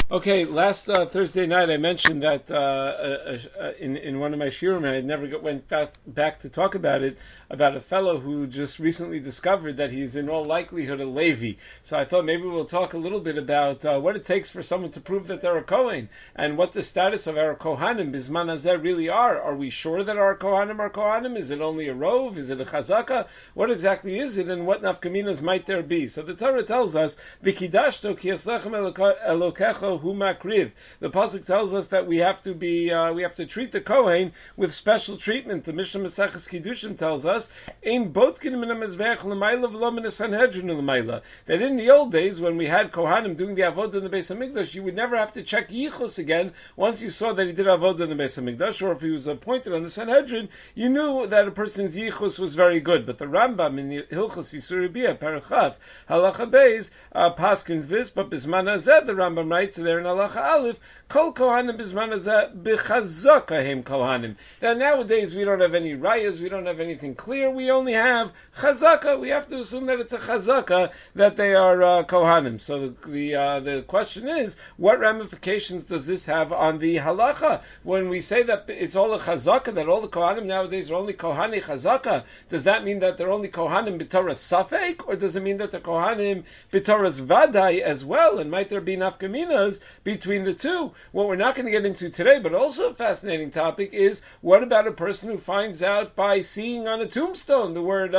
Okay, last Thursday night I mentioned that in one of my shiurim, and I never went back to talk about it, about a fellow who just recently discovered that he's in all likelihood a Levi. So I thought maybe we'll talk a little bit about what it takes for someone to prove that they're a Kohen, and what the status of our Kohanim, Bisman Hazeh, really are. Are we sure that our Kohanim are Kohanim? Is it only a rov? Is it a chazaka? What exactly is it, and what nafkaminas might there be? So the Torah tells us, V'kidashto ki yaslechem elokecha hu makriv. The pasuk tells us that we have to treat the Kohen with special treatment. The Mishnah Maseches Kiddushin tells us, Ein botkin min hamizbeach l'mayla v'lo min hasanhedrin l'mayla. That in the old days, when we had Kohanim doing the avodah in the Beis Hamikdash, you would never have to check yichus again once you saw that he did avodah in the Beis Hamikdash, or if he was appointed on the Sanhedrin, you knew that a person's yichus was very good. But the Rambam in the Hilchos Yisur Bia Parachav Halacha Beis paskins this, but Bisman Hazeh, the Rambam writes there in Halacha Aleph, Kol Kohanim Bisman Hazeh b'chazaka hem Kohanim. Now nowadays we don't have any rayas, we don't have anything clear, we only have chazaka. We have to assume that it's a chazaka that they are Kohanim. So the question is, what ramifications does this have on the halacha? When we say that it's all a chazaka, that all the Kohanim nowadays are only Kohani chazaka, does that mean that they're only Kohanim b'Torah safek, or does it mean that they're Kohanim b'Torah's vadai as well? And might there be nafkaminas between the two? What we're not going to get into today, but also a fascinating topic, is what about a person who finds out by seeing on a tombstone the word,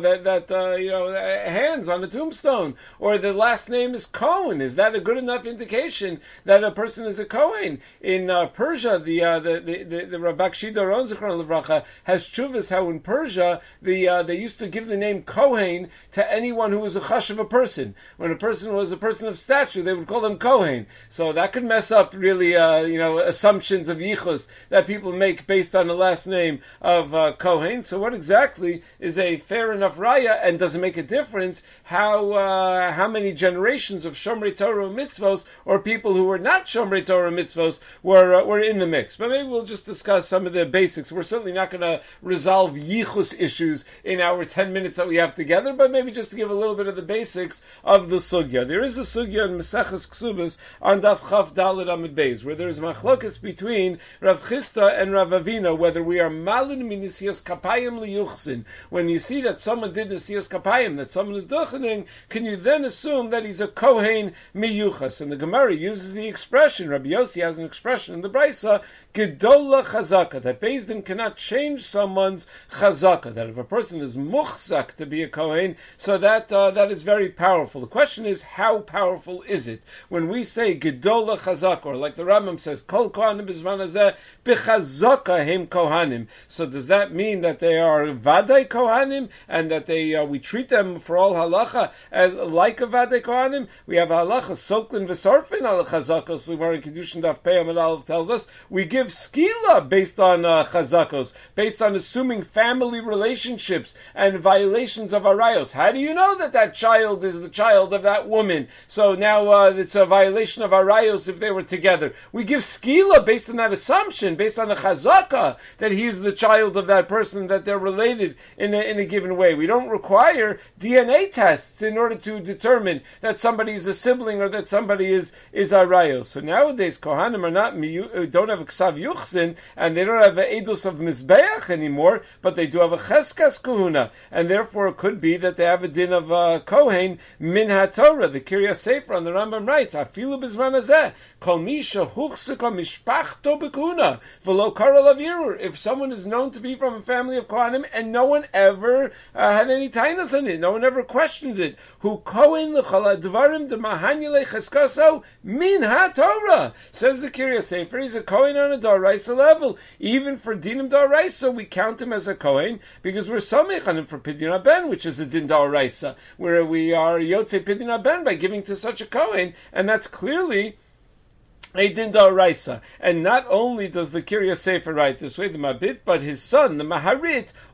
hands on a tombstone, or the last name is Cohen? Is that a good enough indication that a person is a Kohen? In Persia, the Rabak Shida Ron Zichron Levracha has chuvas how in Persia they used to give the name Kohen to anyone who was a chash of a person. When a person was a person of stature, they would call them Kohen. So that could mess up really assumptions of yichus that people make based on the last name of Kohen. So what exactly is a fair enough raya, and does it make a difference how many generations of Shomrei Torah mitzvos, or people who were not Shomrei Torah mitzvos, were in the mix? But maybe we'll just discuss some of the basics. We're certainly not going to resolve yichus issues in our 10 minutes that we have together, but maybe just to give a little bit of the basics of the sugya. There is a sugya in Maseches Ksubas on Daf Chaf Daled Amud Beis, where there is machlokas between Rav Chisda and Rav Avina, whether we are malin min nisiyos kapayim liyuchsin. When you see that someone did nisiyos kapayim, that someone is duchening, can you then assume that he's a kohen miyuchas? And the Gemara uses the expression, Rabbi Yossi has an expression in the Brisa, gedola chazaka, that Beis Din cannot change someone's chazaka, that if a person is muchzak to be a kohen, so that is very powerful. The question is, how powerful is it? When we say gedola chazaka, or like the Rambam says, kol kohanim bizman hazeh b'chazaka hem kohanim, so does that mean that they are vadai kohanim, and that we treat them for all halacha as like a vadai kohanim? We have halacha soklin v'sorfin al chazakos. The Gemara in Kiddushin Daf Pei Amud Aleph tells us we give skila based on chazakos, based on assuming family relationships and violations of arayos. How do you know that child is the child of that woman? So now it's a violation of arayos if they were together. We give skila based on that assumption, based on a chazaka that he's the child of that person, that they're related in a given way. We don't require DNA tests in order to determine that somebody is a sibling or that somebody is arayos. So nowadays Kohanim are don't have a ksav yuchsin, and they don't have an edus of mizbeach anymore, but they do have a cheskas kahuna, and therefore it could be that they have a din of kohen min haTorah. The Kiryas Sefer on the Rambam writes, afilu bizman hazeh kol misha huchsika mishpachto bekuna v'lo kara lavirur. If someone is known to be from a family of Kohanim and no one ever had any tainas on it, no one ever questioned it, hu kohen l'chal advarim demahanyele cheskaso min haTorah, says the Kiryas Sefer, he's a kohen on a daraisa level. Even for dinim daraisa, we count him as a kohen because we're samech on him for pidyon ben, which is a din daraisa, where we are yotze pidyon ben by giving to such a kohen, and that's clearly a din daraisa. And not only does the Kiryas Sefer write this way, the Mabit, but his son, the Maharit,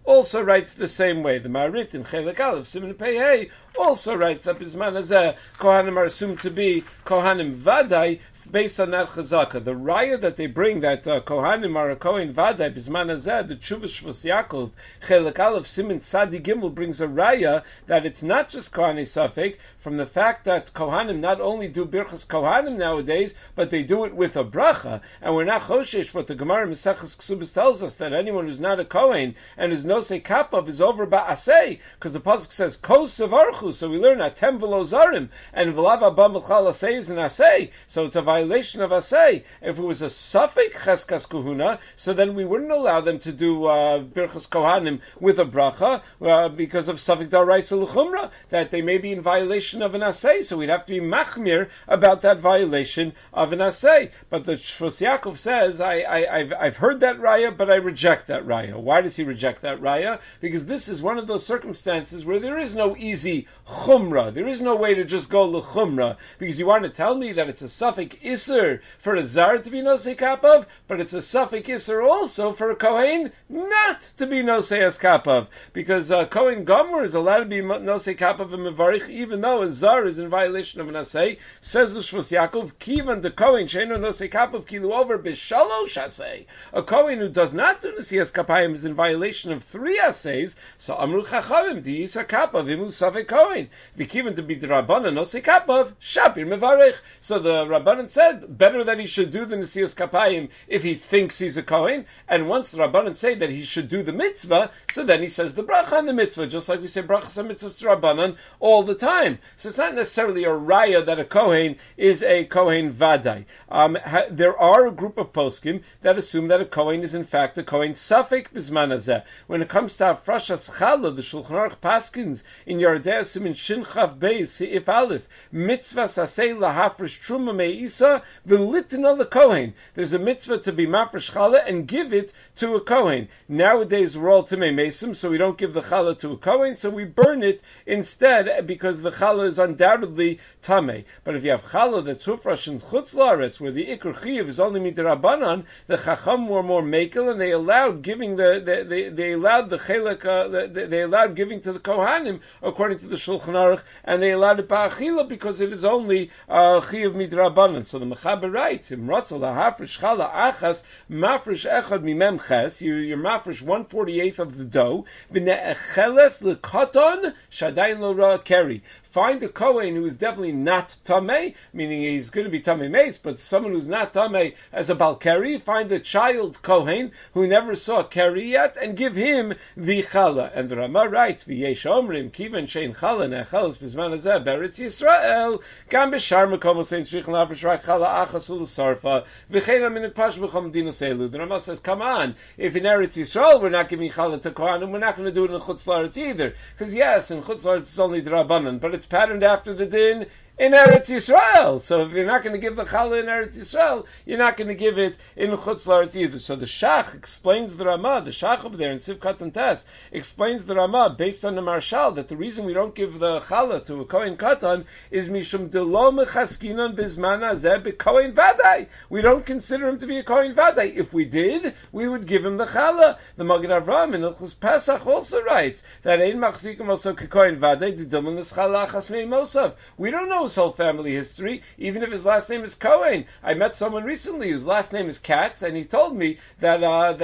also writes the same way. The Marit in Chelik Aleph, Siman Pei Hey, also writes that Bisman Hazeh, Kohanim are assumed to be Kohanim Vadai, based on that chazaka. The raya that they bring, that Kohanim are a Kohen Vadai, Bisman Hazeh, the Tshuva Shvus Yaakov, Chelik Aleph, Siman Tzadi Gimel brings a raya that it's not just Kohanei Safek, from the fact that Kohanim not only do Birchas Kohanim nowadays, but they do it with a bracha, and we're not choshesh what the Gemara Maseches Ksubas tells us, that anyone who's not a Kohen and who's nosei kapav is over ba'asei, because the pasuk says kos avarchu, so we learn atem v'lo zarim, and v'lav abba mechal asei is an asei, so it's a violation of asei. If it was a suffik cheskas kuhuna, so then we wouldn't allow them to do Birchas Kohanim with a bracha, because of suffik daraisa l'chumra, that they may be in violation of an asay, so we'd have to be machmir about that violation of an asay. But the Shvus Yaakov says, I've heard that raya, but I reject that raya. Why does he reject that raya? Because this is one of those circumstances where there is no easy chumrah. There is no way to just go l'chumrah, because you want to tell me that it's a suffik iser for a zar to be nosei kapav, but it's a suffik iser also for a kohen not to be nosei as kapav, because kohen gomer is allowed to be nosei kapav and mevarich, even though a zar is in violation of an asay. Says the Shvus Yaakov, kivan the kohen sheino nosei kapav kilu over b'shalosh asay. A kohen who does not do nesias kapayim is in violation of 3 asays. So amru chachavim diisa kapav imu savek kohen v'kivan to be the rabbanan nosei kapav shapir mevarich. So the rabbanan said better that he should do the nesias kapayim if he thinks he's a kohen, and once the rabbanan say that he should do the mitzvah, so then he says the bracha on the mitzvah, just like we say brachas and mitzvahs to rabbanan all the time. So it's not necessarily a raya that a kohen is a kohen vadai. There are a group of poskim that assume that a kohen is in fact a kohen safek bisman hazeh. When it comes to Hafrashas Chala, the Shulchan Aruch paskins in Yardei Simin Shin Chav Beis Seif Aleph, mitzvah sasei lahafresh truma meisa v'litna the kohen. There's a mitzvah to be mafresh chala and give it to a kohen. Nowadays we're all tamei mesim, so we don't give the chala to a kohen, so we burn it instead, because the chala is undoubtedly tamei. But if you have chala that's hufrash in chutz laaretz, where the ikr chiyuv is only midrabanan, the chacham were more makel, and they allowed giving they allowed the chelik, they allowed giving to the kohanim according to the Shulchan Aruch, and they allowed it ba'achila because it is only chiyuv midrabanan. So the mechaber writes, imratzal lahafresh chala achas mafresh echad mimem ches, you're mafresh 1/48 of the dough, v'ne'echeles l'katon shadayin lo ra keri. Find a kohen who is definitely not tamei, meaning he's going to be tamei meis, but someone who's not tamei as a balkeri. Find a child kohen who never saw keri yet, and give him the chala. And the Rama writes, "V'yesh omrim kiven shein chala ne'acheles b'zman hazeh beretz Yisrael gam b'shar makom sein tzrich la'afresh rak chala achas u'l'sarfa v'chein min pash b'chom dinos elu." The Rama says, "Come on, if in Eretz Yisrael we're not giving chala to kohanim, we're not going to do it in chutz laaretz either, because yes, in chutz laaretz it's only drabanan, but it's patterned after the din in Eretz Yisrael. So if you're not going to give the challah in Eretz Yisrael, you're not going to give it in Chutz Laaretz either. So the Shach explains the Ramah, the Shach over there in Sivkat and Tes, explains the Ramah based on the Marshal, that the reason we don't give the challah to a Kohen Katan is mishum delo mechaskinan bizman hazeh b'Kohen Vadai. We don't consider him to be a Kohen Vadai. If we did, we would give him the challah. The Magen Avraham in Ilchus Pesach also writes that ein machzikim also k'Kohen Vadai d'dilman l'schala achas me'imosav. We don't know his whole family history, even if his last name is Cohen. I met someone recently whose last name is Katz, and he told me that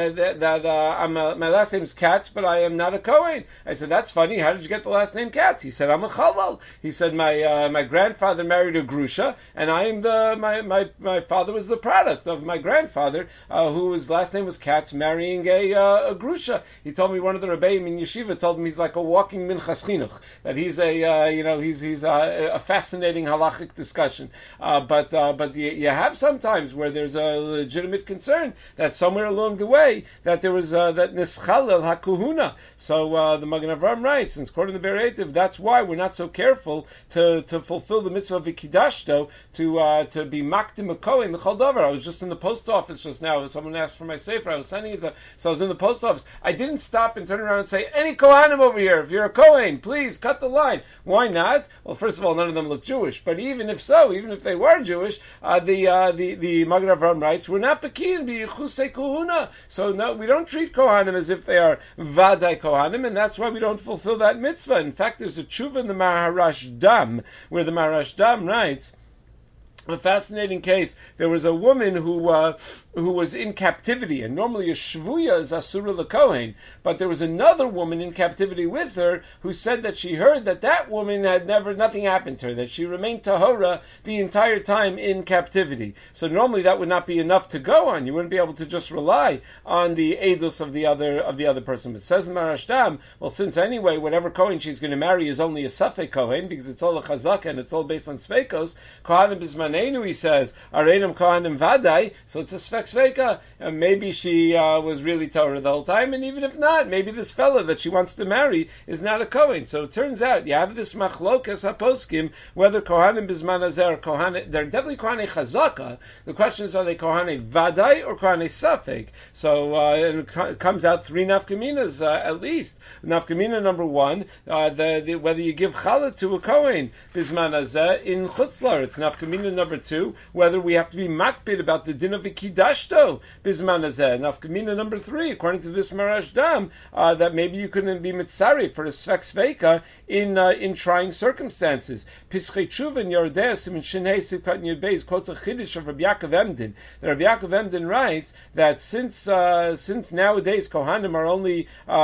my last name is Katz, but I am not a Cohen. I said, that's funny. How did you get the last name Katz? He said, I'm a Chalal. He said, my grandfather married a Grusha, and I am my father was the product of my grandfather, whose last name was Katz, marrying a Grusha. He told me one of the Rebbeim in Yeshiva told him he's like a walking Minchas Chinuch, that he's he's a fascinating halachic discussion, but you have sometimes where there's a legitimate concern that somewhere along the way that there was that nischalel hakuhuna. So the Magen Avraham writes, and according to the Bereitiv, that's why we're not so careful to fulfill the mitzvah of vikidashto, to be makdim a kohen the chol davar. I was just in the post office just now. Someone asked for my sefer. I was sending it, so I was in the post office. I didn't stop and turn around and say, any kohanim over here, if you're a kohen, please cut the line. Why not? Well, first of all, none of them look Jewish. Jewish. But even if so, even if they were Jewish, the Magen Avraham writes, we're not Pekin b'yichusei Kohuna. So no, we don't treat Kohanim as if they are Vadai Kohanim, and that's why we don't fulfill that mitzvah. In fact, there's a tshuva in the Maharash Dam, where the Maharash Dam writes, a fascinating case. There was a woman who was in captivity, and normally a shvuya is asura l'kohen, but there was another woman in captivity with her who said that she heard that woman had nothing happened to her, that she remained tahora the entire time in captivity. So normally that would not be enough to go on. You wouldn't be able to just rely on the edus of the other person. But says in Marashdam, well, since anyway whatever kohen she's going to marry is only a safek kohen because it's all a chazaka and it's all based on sveikos, kohanim bismanenu, he says, arenam kohanim vadai, so it's a svek sveika, and maybe she was really Torah the whole time, and even if not, maybe this fellow that she wants to marry is not a kohen. So it turns out you have this machlokas haposkim whether kohanim bisman hazeh or kohanim, they're definitely kohanei chazaka. The question is, are they kohanei vadai or kohanei safek? So and it comes out three nafkaminas at least. Nafkamina number one, whether you give challah to a kohen bisman hazeh in chutzlar. It's nafkamina number two, whether we have to be makbid about the din of ikidashto bisman hazeh. Nafkamina number three, according to this Marash Dam, that maybe you couldn't be mitzari for a svek sveika in trying circumstances. Pischei tshuva in Yordei Siman Shinhei Sivkat Yud Beis quotes a chiddush of Rabbi Yaakov Emden. The Rabbi Yaakov Emden writes that since nowadays kohanim are only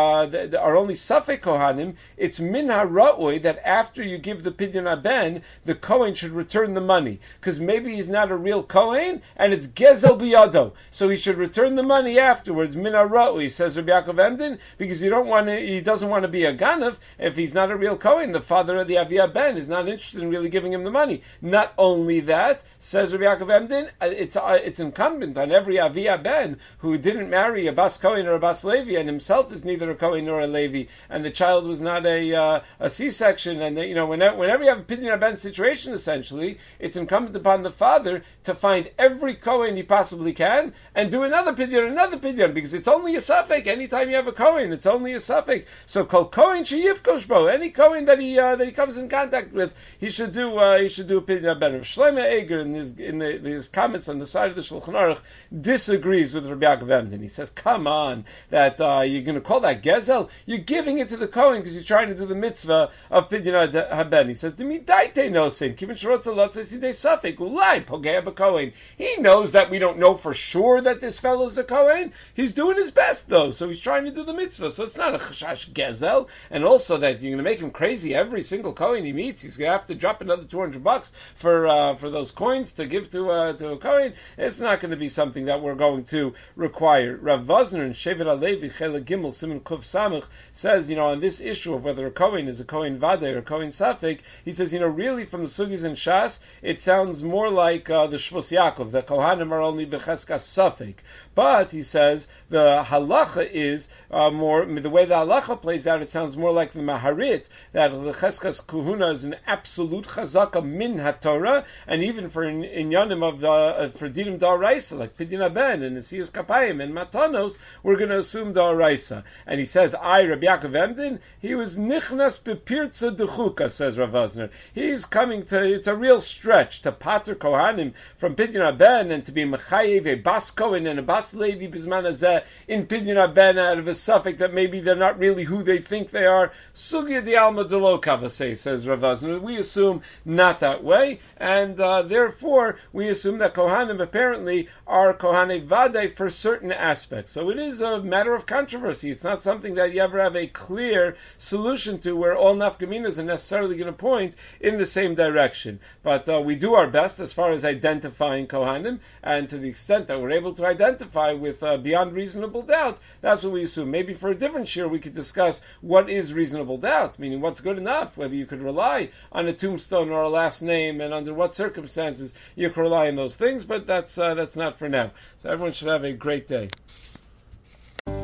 safek kohanim, it's min hara'oi that after you give the pidyon haben, the kohen should return the money, because maybe he's not a real kohen and it's gezel biyado, so he should return the money afterwards. Min hara'oi, says Rabbi Yaakov Emden, because he doesn't want to be a ganav if he's not a real kohen. The father of the Aviyah Ben is not interested in really giving him the money. Not only that, says Rabbi Yaakov Emden, it's incumbent on every Aviyah Ben who didn't marry a Bas Kohen or a Bas Levi and himself is neither a Kohen nor a Levi, and the child was not a C-section, and whenever you have a Pidyon Ben situation, essentially, it's incumbent upon the father to find every Kohen he possibly can and do another Pidyon, because it's only a Safek. Anytime you have a Kohen, it's only a Safek. So Kol Kohen Sheyifkosh Bo, any Kohen that he comes in contact with, he should do a Pidyon Ben. Shlomo Eger in his comments on the side of the Shulchan Aruch disagrees with Rabbi Yaakov Emden. He says, come on, that you're going to call that Gezel? You're giving it to the Kohen because you're trying to do the mitzvah of Pidyon Haben. He says, Dimidaite no sin, Kivin Shirotza Lotze Sidei Safek, Ulai Pogea B'Kohen. He knows that we don't know for sure that this fellow is a Kohen. He's doing his best though, so he's trying to do the mitzvah. So it's not a Chashash Gezel, and also that you're going to make him crazy every single Kohen he meets. He's going to have to drop another $200 for those coins to give to a Kohen. It's not going to be something that we're going to require. Rav Vosner in Shevet HaLevi Chela Gimel Siman Kuf Samach says, on this issue of whether a Kohen is a Kohen Vadei or a Kohen Safek, he says, really from the Sugis and Shas, it sounds more like the Shvus Yaakov, the Kohanim are only Becheskas Safek. But, he says, the halacha is more, the way the halacha plays out, it sounds more like the Maharit, that the Cheskas Kuhuna is an absolute chazaka min HaTorah, and even for inyanim of for dinim da'oraisa, like Pidyon Haben and Nesiyus Kapayim and Matanos, we're going to assume da'oraisa. And he says, Rabbi Yaakov Emden, he was nichnas bepirtza dechuka, says Rav Vosner. He's coming to, it's a real stretch to pater Kohanim from Pidyon Haben and to be mechayev a Bas Kohen and a Bas Levi bisman hazeh in Pidyon Haben out of a suffix that maybe they're not really who they think they are. Sugya di alma de lo kavasei, says Rav Vosner. We assume not that way, and therefore we assume that Kohanim apparently are Kohanei Vadei for certain aspects. So it is a matter of controversy. It's not something that you ever have a clear solution to where all nafkaminas are necessarily going to point in the same direction. But we do our best as far as identifying Kohanim, and to the extent that we're able to identify with beyond reasonable doubt, that's what we assume. Maybe for a different shir we could discuss what is reasonable doubt, meaning what's good enough, whether you could rely on a tombstone or a last name, and under what circumstances you can rely on those things, but that's not for now. So everyone should have a great day.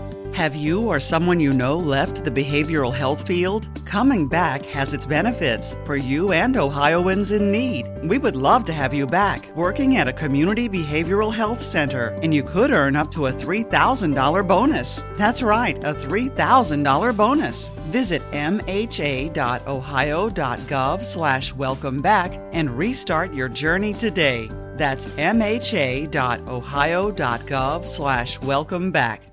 Have you or someone you know left the behavioral health field? Coming back has its benefits for you and Ohioans in need. We would love to have you back working at a community behavioral health center, and you could earn up to a $3,000 bonus. That's right, a $3,000 bonus. Visit mha.ohio.gov/welcomeback and restart your journey today. That's mha.ohio.gov/welcomeback.